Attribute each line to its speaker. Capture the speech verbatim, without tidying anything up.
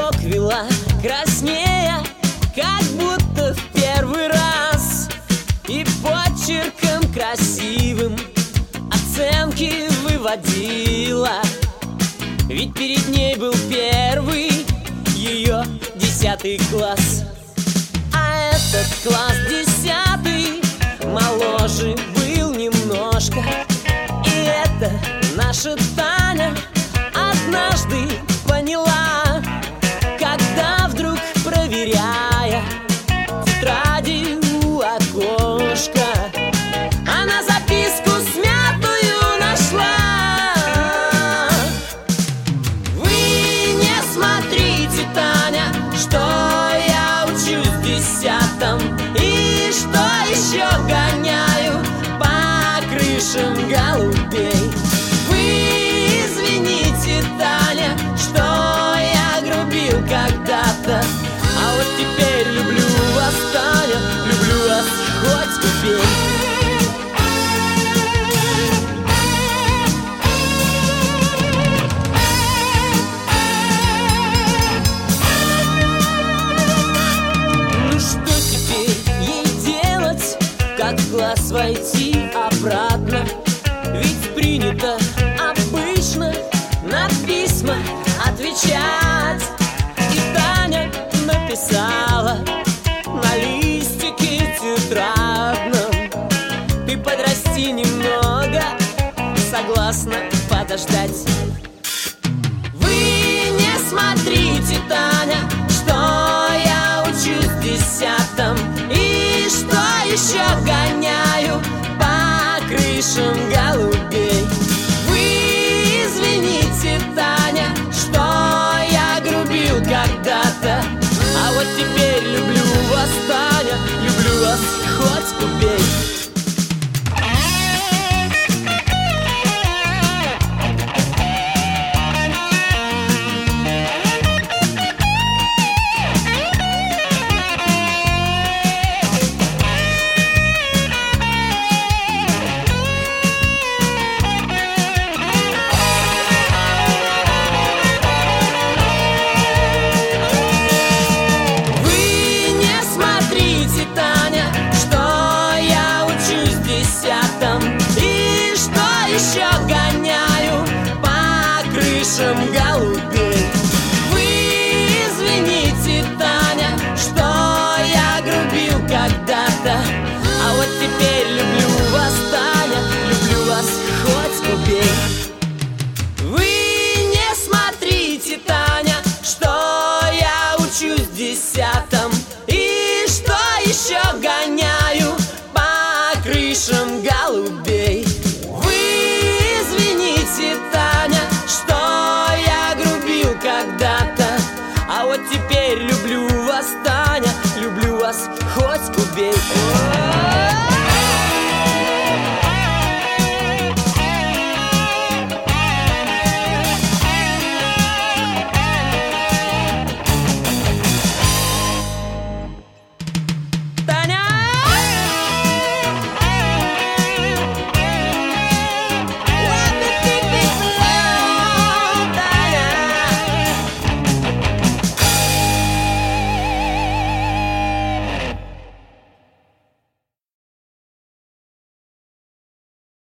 Speaker 1: урок вела краснея, как будто в первый раз, и почерком красивым оценки выводила. Ведь перед ней был первый ее десятый класс. А этот класс десятый моложе был немножко. И это наша Таня однажды поняла, когда вдруг, проверяя тетради у окошка, она записку смятую нашла. Вы не смотрите, Таня, что я учусь в десятом, и что еще гоняю по крышам голубей. Вы извините, Таня, что я грубил когда-то, а вот теперь люблю вас, Таня, люблю вас хоть убей. Ну что теперь ей делать, как в класс войти обратно? Ведь принято обычно на письма отвечать. И Таня написала на листике тетрадном: ты подрасти немного, согласна подождать. Вы не смотрите, Таня, что я учусь в десятом, и что еще гоняю по крышам голубей. Вы извините, Таня, что я грубил когда-то, а вот теперь люблю вас, Таня, люблю вас хоть убей. Еще гоняю по крышам голубей. Вы извините, Таня, что я грубил когда-то, а вот теперь люблю вас, Таня, люблю вас хоть убей. Вы не смотрите, Таня, что я учусь в десятом, и что еще гоняю по крышам голубей. А вот теперь люблю вас, Таня, люблю вас хоть убей.